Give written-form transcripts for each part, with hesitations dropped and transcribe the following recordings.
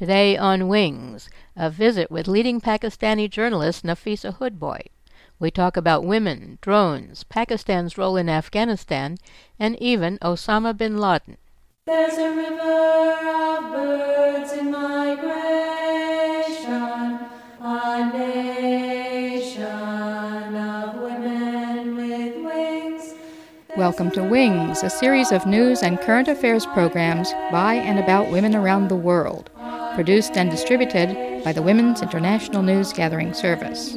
Today on Wings, a visit with leading Pakistani journalist Nafisa Hoodbhoy. We talk about women, drones, Pakistan's role in Afghanistan, and even Osama bin Laden. There's a river of birds in migration, a nation of women with wings. Welcome to Wings, a series of news and current affairs programs by and about women around the world, produced and distributed by the Women's International News Gathering Service.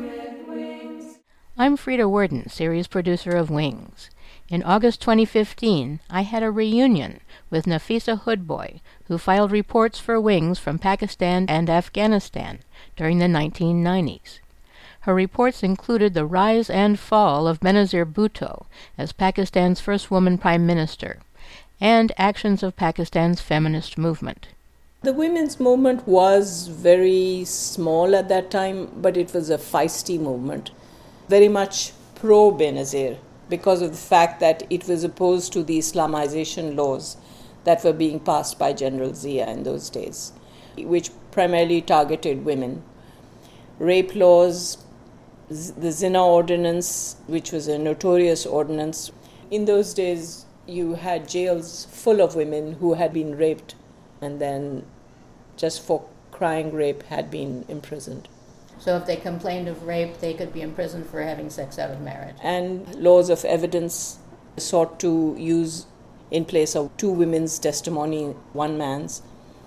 I'm Frida Worden, series producer of Wings. In August 2015, I had a reunion with Nafisa Hoodbhoy, who filed reports for Wings from Pakistan and Afghanistan during the 1990s. Her reports included the rise and fall of Benazir Bhutto as Pakistan's first woman prime minister, and actions of Pakistan's feminist movement. The women's movement was very small at that time, but it was a feisty movement, very much pro-Benazir, because of the fact that it was opposed to the Islamization laws that were being passed by General Zia in those days, which primarily targeted women. Rape laws, the Zina ordinance, which was a notorious ordinance. In those days, you had jails full of women who had been raped and then just for crying rape had been imprisoned. So if they complained of rape, they could be imprisoned for having sex out of marriage. And laws of evidence sought to use in place of two women's testimony, one man's.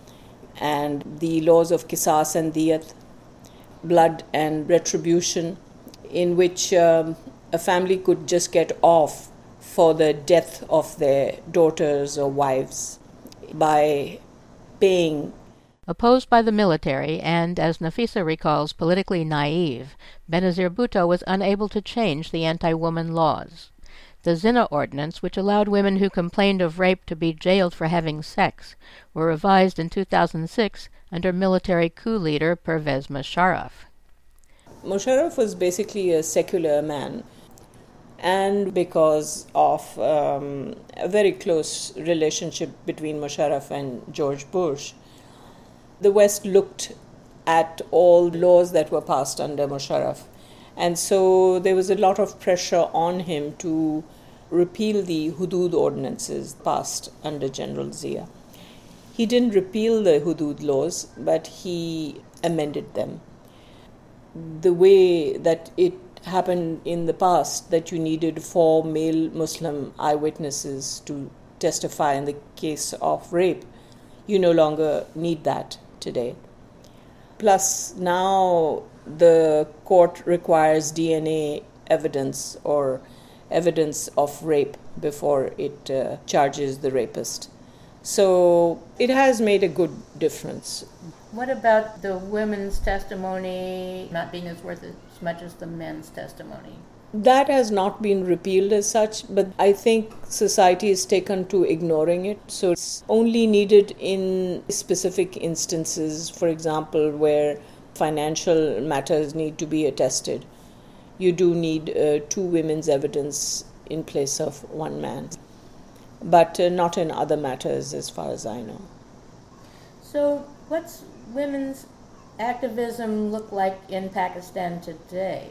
And the laws of qisas and diyat, blood and retribution, in which a family could just get off for the death of their daughters or wives by paying. Opposed by the military and, as Nafisa recalls, politically naive, Benazir Bhutto was unable to change the anti-woman laws. The Zina ordinance, which allowed women who complained of rape to be jailed for having sex, were revised in 2006 under military coup leader Pervez Musharraf. Musharraf was basically a secular man, and because of a very close relationship between Musharraf and George Bush, the West looked at all laws that were passed under Musharraf. And so there was a lot of pressure on him to repeal the Hudud ordinances passed under General Zia. He didn't repeal the Hudud laws, but he amended them. The way that it happened in the past, that you needed 4 male Muslim eyewitnesses to testify in the case of rape, you no longer need that today. Plus, now the court requires DNA evidence or evidence of rape before it charges the rapist. So it has made a good difference. What about the women's testimony not being as worth as much as the men's testimony? That has not been repealed as such, but I think society is taken to ignoring it. So it's only needed in specific instances, for example, where financial matters need to be attested. You do need 2 women's evidence in place of 1 man's, but not in other matters as far as I know. So what's women's activism look like in Pakistan today?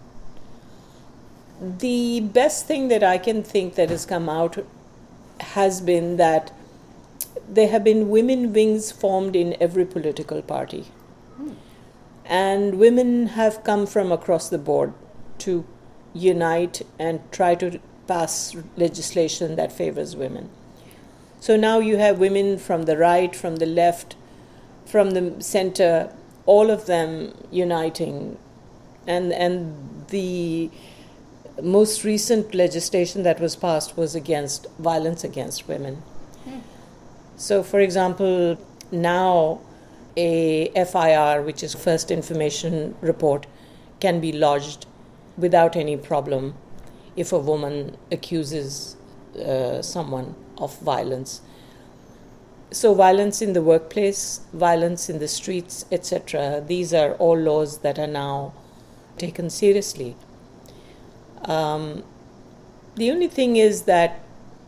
The best thing that I can think that has come out has been that there have been women wings formed in every political party. And women have come from across the board to unite and try to pass legislation that favors women. So now you have women from the right, from the left, from the center, all of them uniting. And the most recent legislation that was passed was against violence against women. So, for example, now a FIR, which is First Information Report, can be lodged without any problem if a woman accuses someone of violence. So violence in the workplace, violence in the streets, etc., these are all laws that are now taken seriously. The only thing is that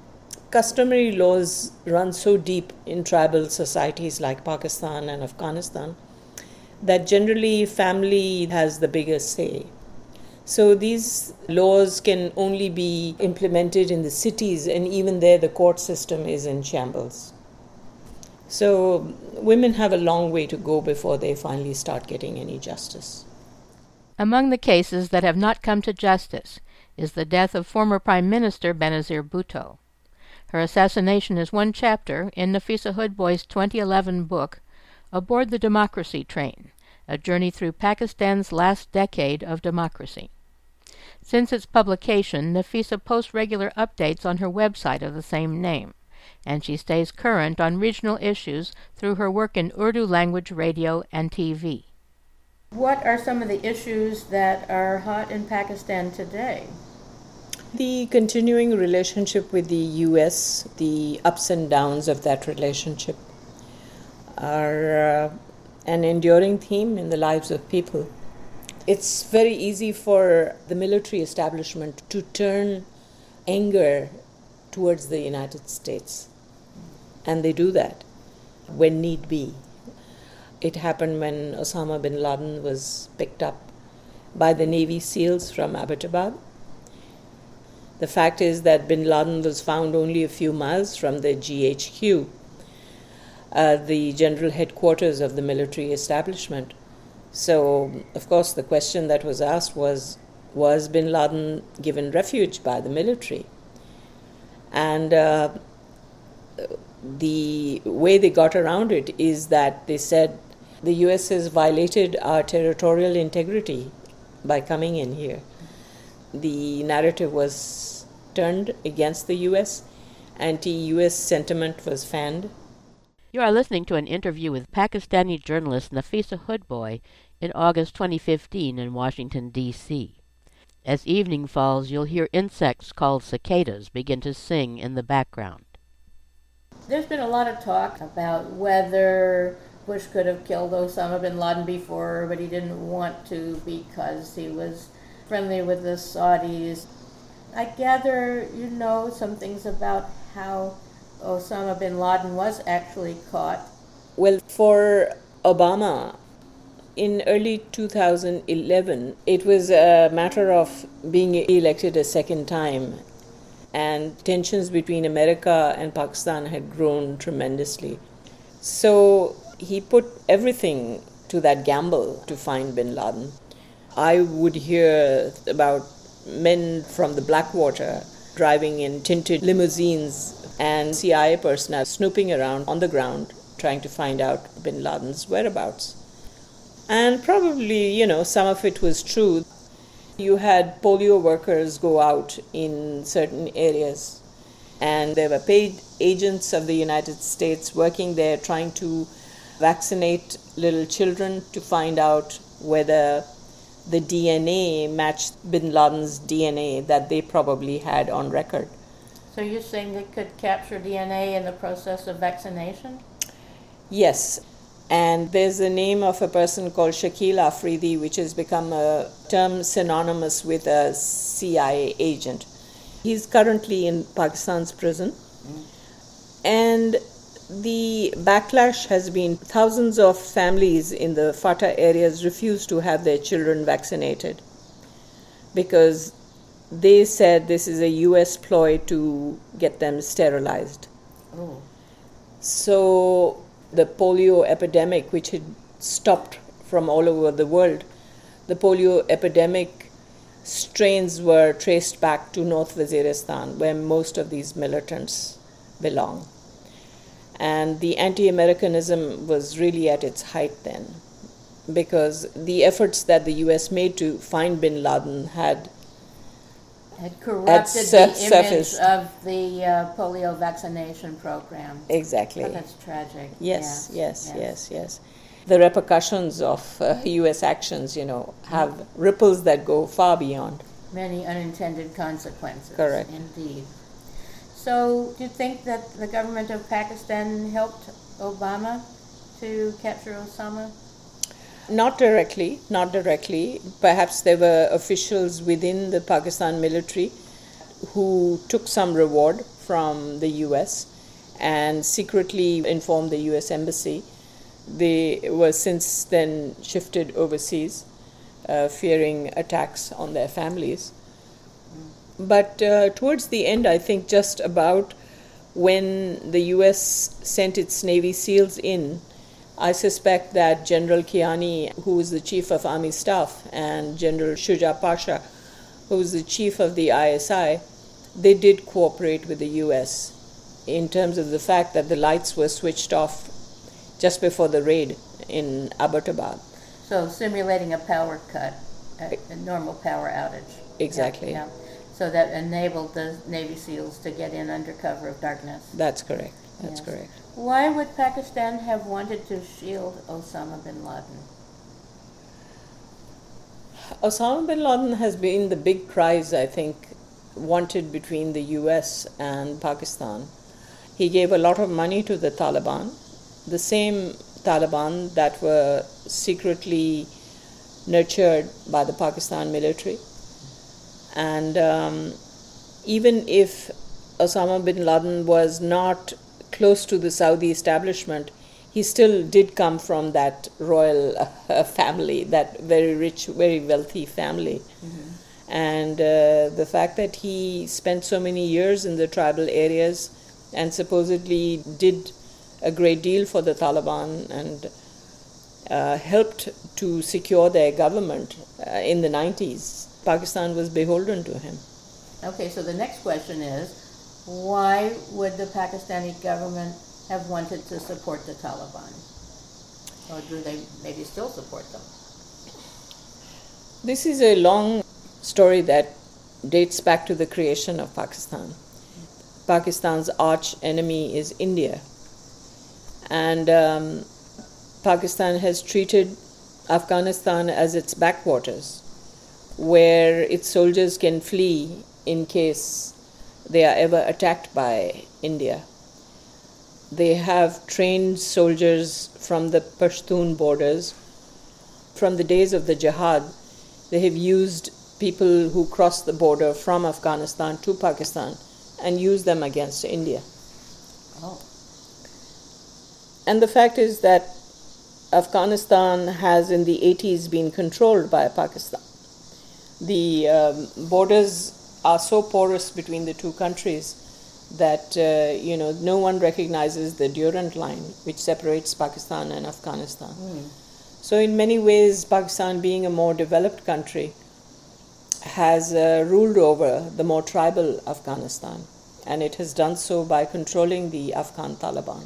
customary laws run so deep in tribal societies like Pakistan and Afghanistan that generally family has the biggest say. So these laws can only be implemented in the cities, and even there the court system is in shambles. So women have a long way to go before they finally start getting any justice. Among the cases that have not come to justice is the death of former Prime Minister Benazir Bhutto. Her assassination is one chapter in Nafisa Hoodbhoy's 2011 book, Aboard the Democracy Train, A Journey Through Pakistan's Last Decade of Democracy. Since its publication, Nafisa posts regular updates on her website of the same name, and she stays current on regional issues through her work in Urdu language radio and TV. What are some of the issues that are hot in Pakistan today? The continuing relationship with the U.S., the ups and downs of that relationship are an enduring theme in the lives of people. It's very easy for the military establishment to turn anger towards the United States, and they do that when need be. It happened when Osama bin Laden was picked up by the Navy SEALs from Abbottabad. The fact is that bin Laden was found only a few miles from the GHQ, the general headquarters of the military establishment. So, of course, the question that was asked was bin Laden given refuge by the military? And the way they got around it is that they said the US has violated our territorial integrity by coming in here. The narrative was turned against the US. Anti-US sentiment was fanned. You are listening to an interview with Pakistani journalist Nafisa Hoodbhoy in August 2015 in Washington, D.C. As evening falls, you'll hear insects called cicadas begin to sing in the background. There's been a lot of talk about whether Bush could have killed Osama bin Laden before, but he didn't want to because he was friendly with the Saudis. I gather you know some things about how Osama bin Laden was actually caught. Well, for Obama, in early 2011, it was a matter of being elected a second time, and tensions between America and Pakistan had grown tremendously. So he put everything to that gamble to find bin Laden. I would hear about men from the Blackwater driving in tinted limousines and CIA personnel snooping around on the ground trying to find out bin Laden's whereabouts. And probably, some of it was true. You had polio workers go out in certain areas, and there were paid agents of the United States working there trying to vaccinate little children to find out whether the DNA matched bin Laden's DNA that they probably had on record. So you're saying they could capture DNA in the process of vaccination? Yes. And there's the name of a person called Shakil Afridi, which has become a term synonymous with a CIA agent. He's currently in Pakistan's prison. And the backlash has been thousands of families in the FATA areas refuse to have their children vaccinated because they said this is a US ploy to get them sterilized. Oh. So the polio epidemic, which had stopped from all over the world, the polio epidemic strains were traced back to North Waziristan, where most of these militants belong. And the anti-Americanism was really at its height then, because the efforts that the US made to find bin Laden had corrupted the image of the polio vaccination program. Exactly. Oh, that's tragic. Yes. The repercussions of US actions, have ripples that go far beyond. Many unintended consequences. Correct. Indeed. So, do you think that the government of Pakistan helped Obama to capture Osama? Not directly. Perhaps there were officials within the Pakistan military who took some reward from the US and secretly informed the US Embassy. They were since then shifted overseas, fearing attacks on their families. But towards the end, I think just about when the US sent its Navy SEALs in, I suspect that General Kiani, who was the chief of Army Staff, and General Shuja Pasha, who was the chief of the ISI, they did cooperate with the US in terms of the fact that the lights were switched off just before the raid in Abbottabad. So simulating a power cut, a normal power outage. Exactly. Yeah. So that enabled the Navy SEALs to get in under cover of darkness. That's correct. That's Yes. correct. Why would Pakistan have wanted to shield Osama bin Laden? Osama bin Laden has been the big prize, I think, wanted between the US and Pakistan. He gave a lot of money to the Taliban, the same Taliban that were secretly nurtured by the Pakistan military. And even if Osama bin Laden was not close to the Saudi establishment, he still did come from that royal family, that very rich, very wealthy family. Mm-hmm. And the fact that he spent so many years in the tribal areas and supposedly did a great deal for the Taliban and helped to secure their government in the 90s, Pakistan was beholden to him. Okay, so the next question is, why would the Pakistani government have wanted to support the Taliban? Or do they maybe still support them? This is a long story that dates back to the creation of Pakistan. Pakistan's arch enemy is India. And Pakistan has treated Afghanistan as its backwaters, where its soldiers can flee in case they are ever attacked by India. They have trained soldiers from the Pashtun borders. From the days of the jihad, they have used people who cross the border from Afghanistan to Pakistan and used them against India. Oh. And the fact is that Afghanistan has in the 80s been controlled by Pakistan. The borders are so porous between the two countries that no one recognizes the Durand line, which separates Pakistan and Afghanistan. So in many ways, Pakistan, being a more developed country, has ruled over the more tribal Afghanistan, and it has done so by controlling the Afghan Taliban.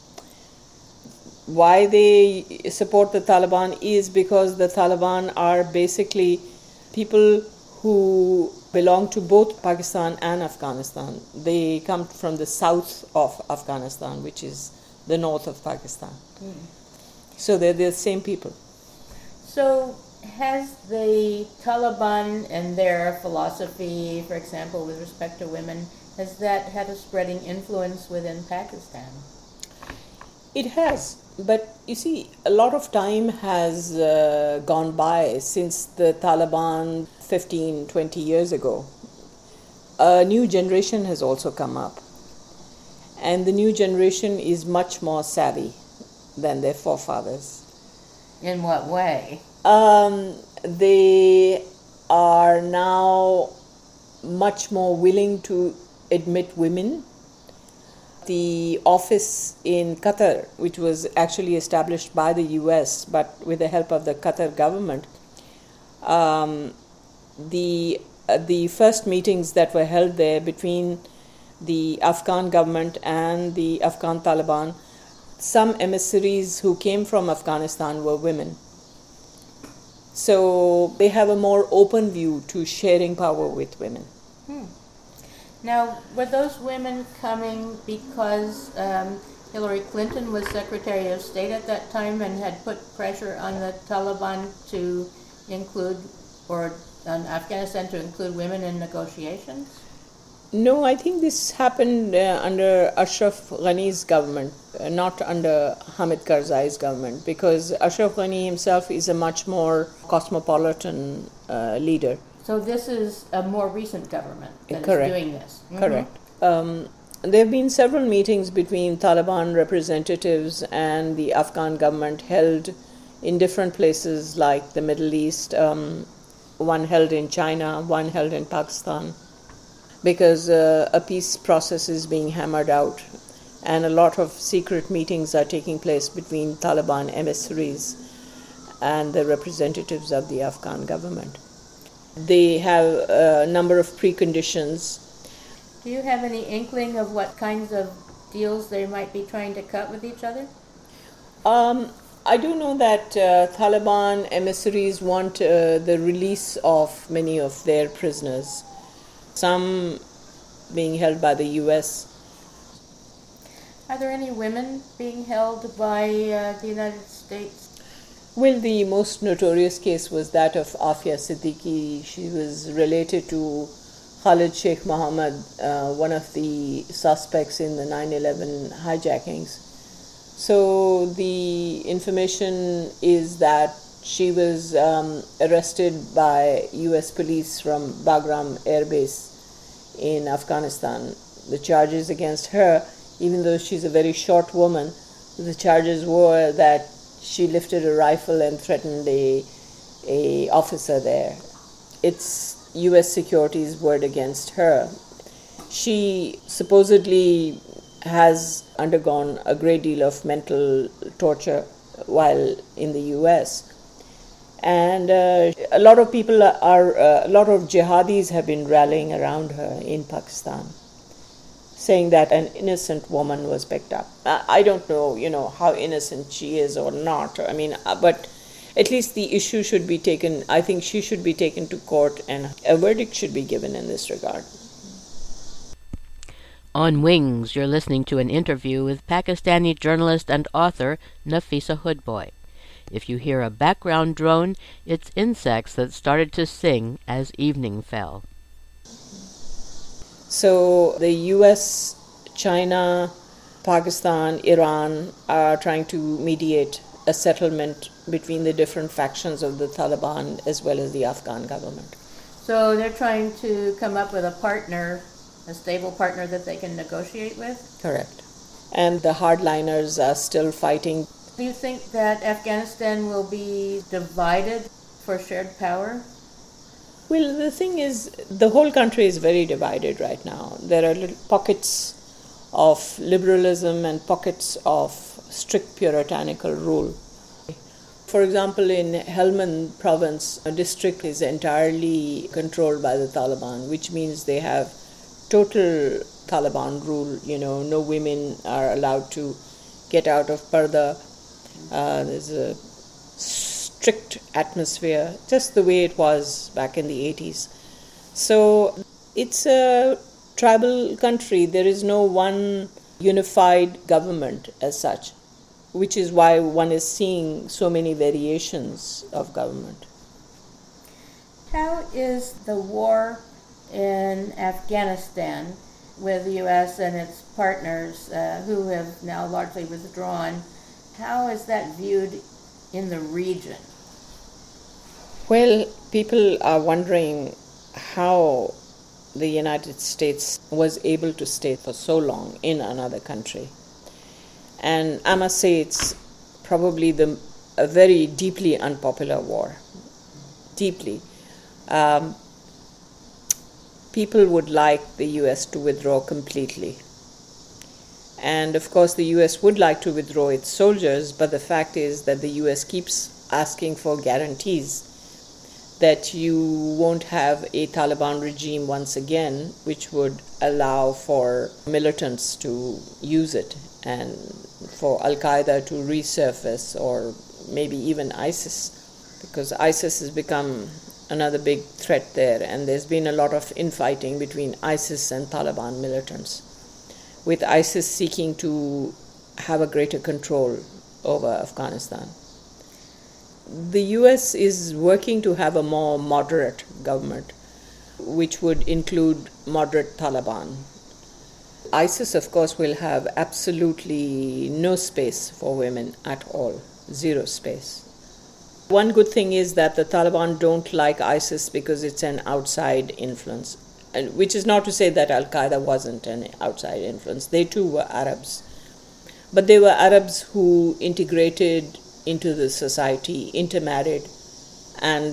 Why they support the Taliban is because the Taliban are basically people who belong to both Pakistan and Afghanistan. They come from the south of Afghanistan, which is the north of Pakistan. So they're the same people. So has the Taliban and their philosophy, for example, with respect to women, has that had a spreading influence within Pakistan? It has. But you see, a lot of time has gone by since the Taliban 15, 20 years ago. A new generation has also come up. And the new generation is much more savvy than their forefathers. In what way? They are now much more willing to admit women. The office in Qatar, which was actually established by the US, but with the help of the Qatar government, the first meetings that were held there between the Afghan government and the Afghan Taliban, some emissaries who came from Afghanistan were women. So they have a more open view to sharing power with women. Now, were those women coming because Hillary Clinton was Secretary of State at that time and had put pressure on the Taliban to include, or on Afghanistan to include women in negotiations? No, I think this happened under Ashraf Ghani's government, not under Hamid Karzai's government, because Ashraf Ghani himself is a much more cosmopolitan leader. So this is a more recent government that Correct. is doing this. Correct. There have been several meetings between Taliban representatives and the Afghan government held in different places like the Middle East, one held in China, one held in Pakistan, because a peace process is being hammered out and a lot of secret meetings are taking place between Taliban emissaries and the representatives of the Afghan government. They have a number of preconditions. Do you have any inkling of what kinds of deals they might be trying to cut with each other? I do know that Taliban emissaries want the release of many of their prisoners, some being held by the U.S. Are there any women being held by the United States? Well, the most notorious case was that of Afia Siddiqui. She was related to Khalid Sheikh Mohammed, one of the suspects in the 9/11 hijackings. So the information is that she was arrested by US police from Bagram Air Base in Afghanistan. The charges against her, even though she's a very short woman, the charges were that she lifted a rifle and threatened a officer there. It's US security's word against her. She supposedly has undergone a great deal of mental torture while in the US. And a lot of people a lot of jihadis have been rallying around her in Pakistan, saying that an innocent woman was picked up. I don't know, how innocent she is or not. I mean, but at least the issue should be taken, I think she should be taken to court and a verdict should be given in this regard. On Wings, you're listening to an interview with Pakistani journalist and author Nafisa Hoodbhoy. If you hear a background drone, it's insects that started to sing as evening fell. So the US, China, Pakistan, Iran are trying to mediate a settlement between the different factions of the Taliban as well as the Afghan government. So they're trying to come up with a partner, a stable partner that they can negotiate with? Correct. And the hardliners are still fighting. Do you think that Afghanistan will be divided for shared power? Well, the thing is, the whole country is very divided right now. There are little pockets of liberalism and pockets of strict puritanical rule. For example, in Helmand province, a district is entirely controlled by the Taliban, which means they have total Taliban rule. No women are allowed to get out of parda. There's a strict atmosphere, just the way it was back in the 80s. So it's a tribal country. There is no one unified government as such, which is why one is seeing so many variations of government. How is the war in Afghanistan with the U.S. and its partners who have now largely withdrawn, how is that viewed in the region? Well, people are wondering how the United States was able to stay for so long in another country. And I must say it's probably a very deeply unpopular war. Deeply. People would like the U.S. to withdraw completely. And of course the U.S. would like to withdraw its soldiers, but the fact is that the U.S. keeps asking for guarantees that you won't have a Taliban regime once again, which would allow for militants to use it and for Al-Qaeda to resurface, or maybe even ISIS, because ISIS has become another big threat there, and there's been a lot of infighting between ISIS and Taliban militants, with ISIS seeking to have a greater control over Afghanistan. The US is working to have a more moderate government, which would include moderate Taliban. ISIS, of course, will have absolutely no space for women at all, zero space. One good thing is that the Taliban don't like ISIS because it's an outside influence. and which is not to say that Al-Qaeda wasn't an outside influence. They too were Arabs. But they were Arabs who integrated into the society, intermarried, and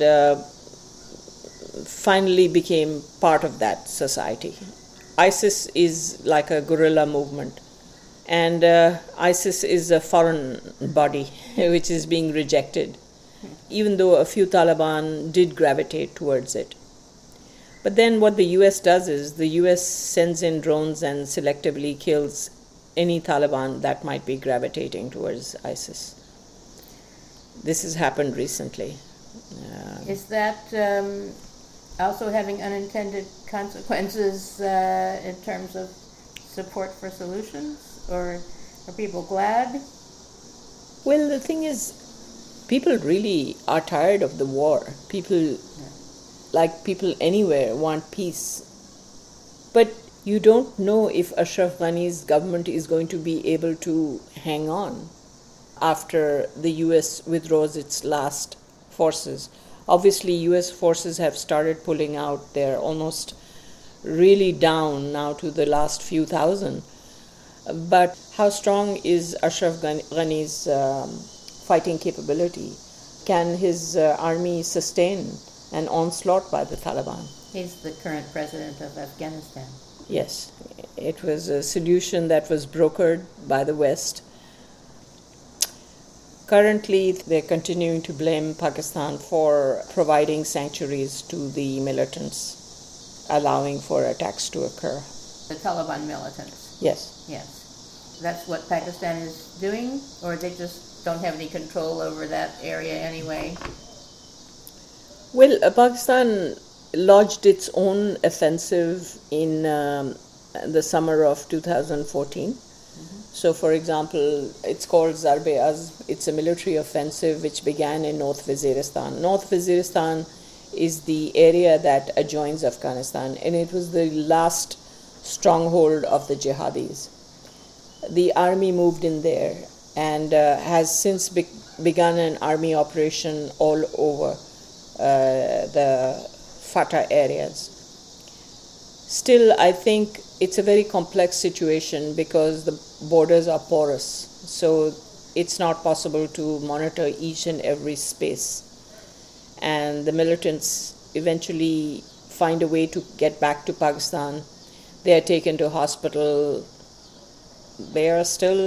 finally became part of that society. ISIS is like a guerrilla movement, and ISIS is a foreign body which is being rejected, even though a few Taliban did gravitate towards it. But then what the US does is the US sends in drones and selectively kills any Taliban that might be gravitating towards ISIS. This has happened recently. Is that also having unintended consequences in terms of support for solutions? Or are people glad? Well, the thing is, people really are tired of the war. People, like people anywhere, want peace. But you don't know if Ashraf Ghani's government is going to be able to hang on after the US withdraws its last forces. Obviously, US forces have started pulling out. They're almost really down now to the last few thousand. But how strong is Ashraf Ghani's fighting capability? Can his army sustain an onslaught by the Taliban? He's the current president of Afghanistan. Yes, it was a solution that was brokered by the West. Currently, they're continuing to blame Pakistan for providing sanctuaries to the militants, allowing for attacks to occur. The Taliban militants? Yes. Yes. That's what Pakistan is doing, or they just don't have any control over that area anyway? Well, Pakistan lodged its own offensive in the summer of 2014. So, for example, it's called Zarb-e-Azb. It's a military offensive which began in North Waziristan. North Waziristan is the area that adjoins Afghanistan, and it was the last stronghold of the jihadis. The army moved in there and has since begun an army operation all over the Fatah areas. Still, I think it's a very complex situation because the borders are porous, so it's not possible to monitor each and every space. And the militants eventually find a way to get back to Pakistan. They are taken to hospital. They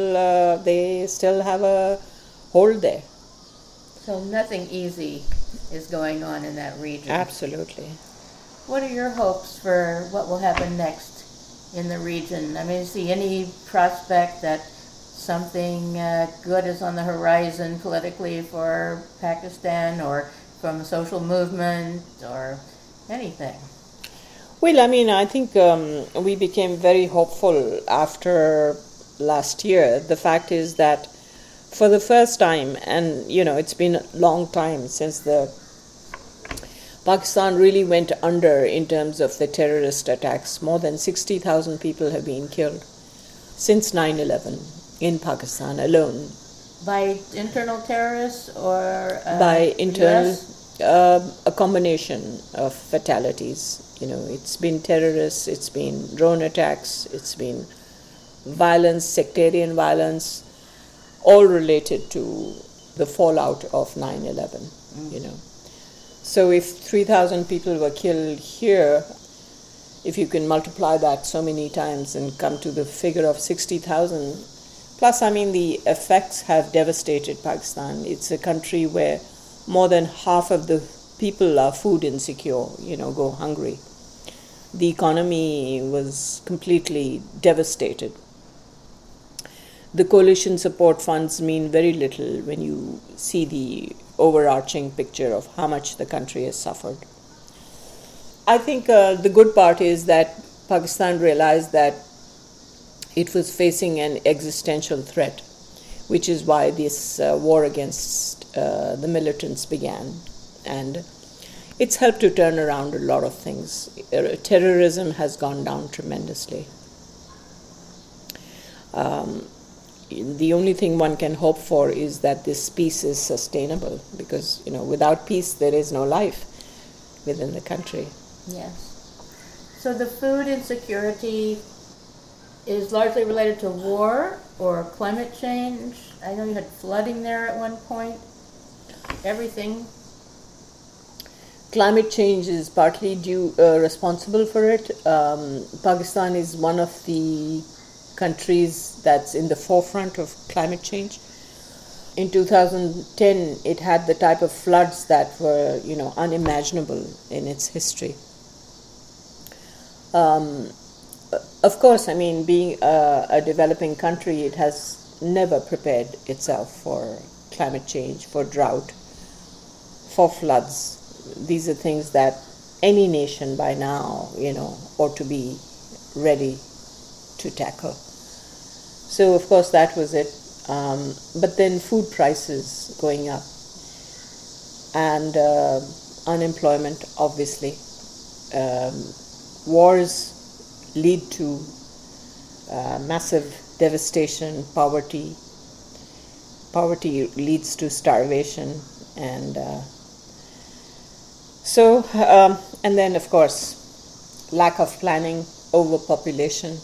still have a hold there. So nothing easy is going on in that region. Absolutely. What are your hopes for what will happen next in the region? I mean, see any prospect that something good is on the horizon politically for Pakistan or from a social movement or anything? Well, I mean, I think we became very hopeful after last year. The fact is that for the first time, and it's been a long time since Pakistan really went under in terms of the terrorist attacks. More than 60,000 people have been killed since 9/11 in Pakistan alone. By internal terrorists or by internal, US? a combination of fatalities. It's been terrorists, it's been drone attacks, it's been violence, sectarian violence, all related to the fallout of 9/11. So if 3,000 people were killed here, if you can multiply that so many times and come to the figure of 60,000, plus, I mean, the effects have devastated Pakistan. It's a country where more than half of the people are food insecure, go hungry. The economy was completely devastated. The coalition support funds mean very little when you see the overarching picture of how much the country has suffered. I think the good part is that Pakistan realized that it was facing an existential threat, which is why this war against the militants began. And it's helped to turn around a lot of things. Terrorism has gone down tremendously. The only thing one can hope for is that this peace is sustainable, because without peace there is no life within the country. Yes. So the food insecurity is largely related to war or climate change. I know you had flooding there at one point. Everything. Climate change is partly responsible for it. Pakistan is one of the countries that's in the forefront of climate change. In 2010, it had the type of floods that were, unimaginable in its history. Of course, being a developing country, it has never prepared itself for climate change, for drought, for floods. These are things that any nation by now, ought to be ready to tackle. So, of course, that was it. But then food prices going up and unemployment, obviously. Wars lead to massive devastation, poverty. Poverty leads to starvation, and and then, of course, lack of planning, overpopulation,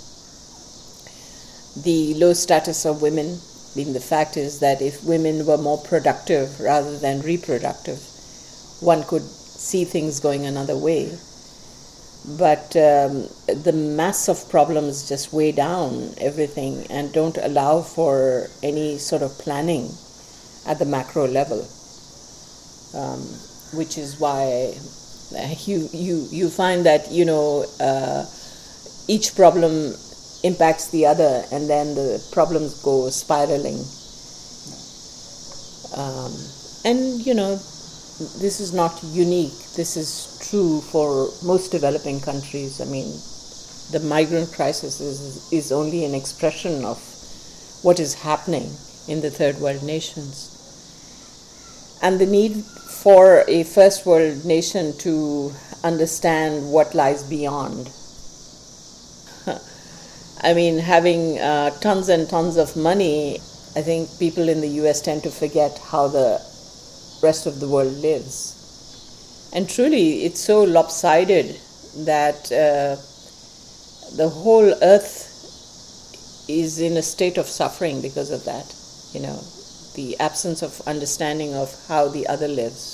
the low status of women, being the fact is that if women were more productive rather than reproductive, one could see things going another way. But the mass of problems just weigh down everything and don't allow for any sort of planning at the macro level, which is why you find that each problem impacts the other, and then the problems go spiraling. And this is not unique. This is true for most developing countries. The migrant crisis is only an expression of what is happening in the third world nations. And the need for a first world nation to understand what lies beyond. Having tons and tons of money, I think people in the US tend to forget how the rest of the world lives. And truly, it's so lopsided that the whole earth is in a state of suffering because of that. The absence of understanding of how the other lives.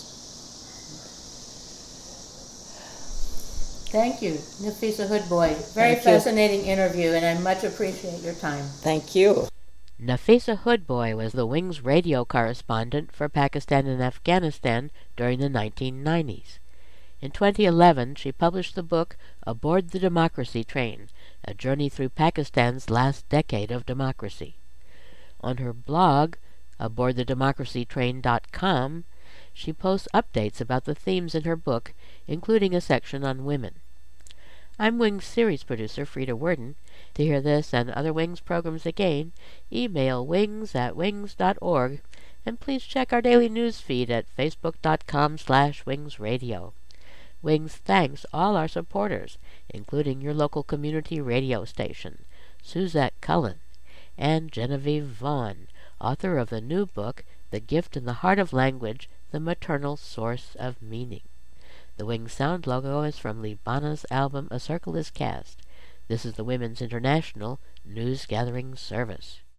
Thank you, Nafisa Hoodbhoy. Very fascinating interview, and I much appreciate your time. Thank you. Nafisa Hoodbhoy was the Wings radio correspondent for Pakistan and Afghanistan during the 1990s. In 2011, she published the book Aboard the Democracy Train, A Journey Through Pakistan's Last Decade of Democracy. On her blog, aboardthedemocracytrain.com, she posts updates about the themes in her book, including a section on women. I'm Wings series producer Frida Worden. To hear this and other Wings programs again, email wings@wings.org, and please check our daily news feed at facebook.com/wingsradio. Wings thanks all our supporters, including your local community radio station, Suzette Cullen, and Genevieve Vaughn, author of the new book, The Gift in the Heart of Language, The Maternal Source of Meaning. The Wings sound logo is from Libana's album A Circle is Cast. This is the Women's International News Gathering Service.